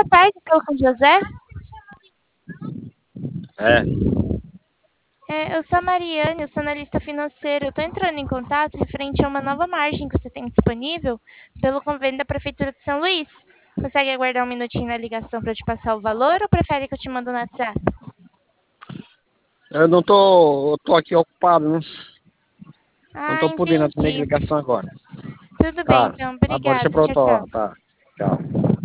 tarde, estou com o José. Eu sou a Mariane, eu sou analista financeiro. Eu estou entrando em contato referente a uma nova margem que você tem disponível pelo convênio da Prefeitura de São Luís. Consegue aguardar um minutinho na ligação para eu te passar o valor ou prefere que eu te mando no WhatsApp? Eu não tô, eu tô aqui ocupado, né? Não Ah, tô podendo atender entendi. ligação agora. Tudo bem, Tá, então. agora deixa Obrigada. pra Tchau, outra hora, tchau. tá. Tchau.